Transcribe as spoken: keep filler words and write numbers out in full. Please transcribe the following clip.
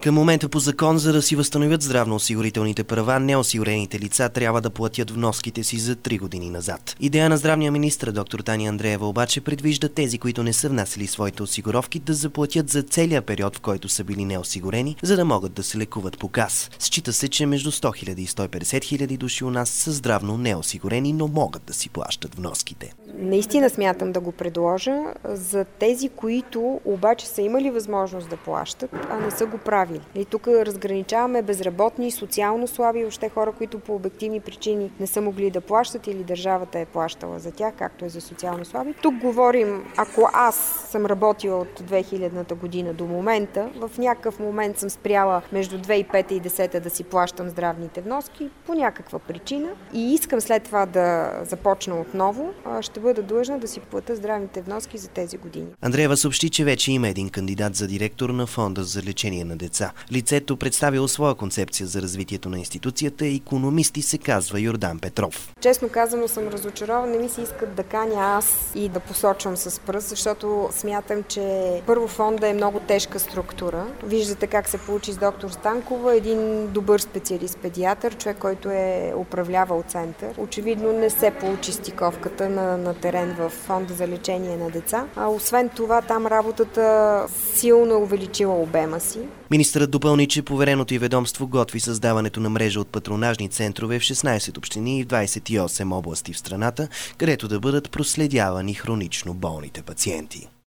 Към момента по закон, за да си възстановят здравноосигурителните права, неосигурените лица трябва да платят вноските си за три години назад. Идея на здравния министър доктор Таня Андреева обаче предвижда тези, които не са внасяли своите осигуровки, да заплатят за целия период, в който са били неосигурени, за да могат да се лекуват по КАС. Счита се, че между сто хиляди и сто и петдесет хиляди души у нас са здравно неосигурени, но могат да си плащат вноските. Наистина смятам да го предложа за тези, които обаче са имали възможност да плащат, а не са го правили. И тук разграничаваме безработни, социално слаби и въобще хора, които по обективни причини не са могли да плащат или държавата е плащала за тях, както е за социално слаби. Тук говорим, ако аз съм работила от две хилядната година до момента, в някакъв момент съм спряла между две хиляди и пета и десета да си плащам здравните вноски по някаква причина и искам след това да започна отново, ще бъда длъжна да си платя здравните вноски за тези години. Андреева съобщи, че вече има един кандидат за директор на Фонда за лечение на деца. Лицето представило своя концепция за развитието на институцията и икономист и се казва Йордан Петров. Честно казано съм разочарована, не ми се искат да каня аз и да посочвам с пръст, защото смятам, че първо фонда е много тежка структура. Виждате как се получи с доктор Станкова, един добър специалист педиатър, човек, който е управлявал център. Очевидно не се получи стиковката на, на терен в Фонда за лечение на деца. А освен това, там работата силно е увеличила обема си. Министърът допълни, че повереното й ведомство готви създаването на мрежа от патронажни центрове в шестнадесет общини и в двадесет и осем области в страната, където да бъдат проследявани хронично болните пациенти.